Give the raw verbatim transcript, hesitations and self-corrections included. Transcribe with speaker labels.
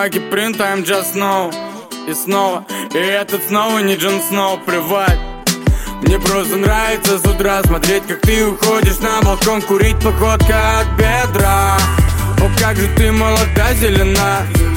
Speaker 1: like a print, I'm just know. И снова, и этот снова не Джон Сноу, плевать. Мне просто нравится с утра смотреть, как ты уходишь на балкон, курить походка от бедра. О, как же ты молода, зелена.